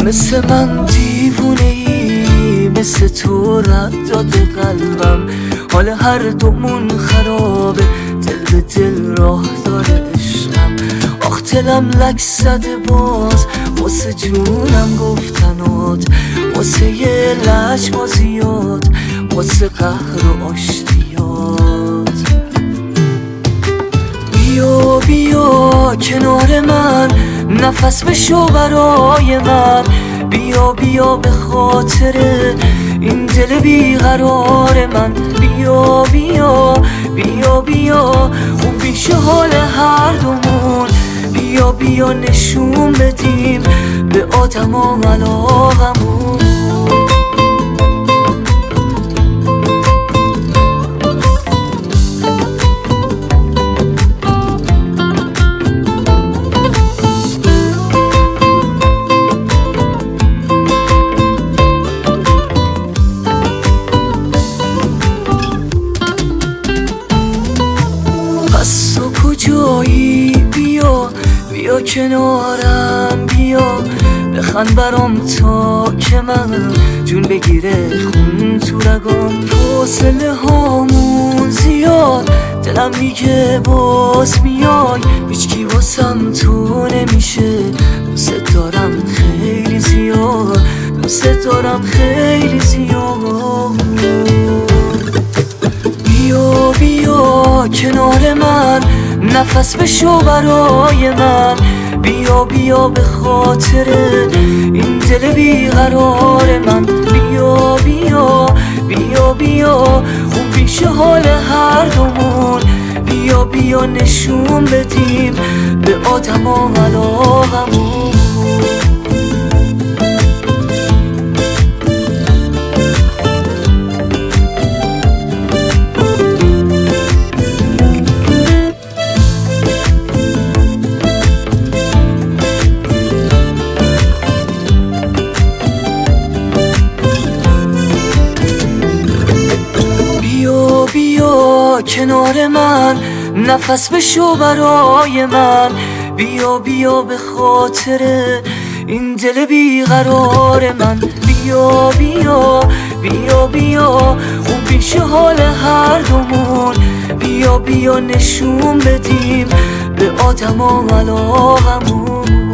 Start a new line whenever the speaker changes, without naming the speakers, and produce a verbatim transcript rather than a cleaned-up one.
مثل من دیوونه ای، مثل تو رد داده قلبم. حال هر دومون خرابه، دل به دل راه داره عشقم. آخ دلم لک زده باز واسه جونم گفتنات، واسه یه لجبازیات، واسه قهر و آشتیات. بیا بیا کنار من، نفس بشو برای من. بیا بیا به خاطر این دل بیقرار من. بیا بیا بیا بیا خوب میشه حال هر دومون. بیا بیا نشون بدیم به آدما علاقمون. پس تو کجایی؟ بیا بیا کنارم، بیا بخند برام تا که من جون بگیره خون تو رگام. فاصله هامون زیاد، دلم میگه باز میای. هیچکی واسم تو نمیشه، دوست دارم خیلی زیاد، دوست دارم خیلی زیاد. بیا بیا کنار من، نفس بشو برای من. بیا بیا به خاطر این دل بیقرار من. بیا بیا بیا بیا خوب میشه حال هر دومون. بیا بیا نشون بدیم به آدما علاقمون. کنار من، نفس بشو برای من. بیا بیا به خاطر این دل بیقرار من. بیا بیا بیا بیا خوب میشه حال هر دومون. بیا بیا نشون بدیم به آدما علاقمون.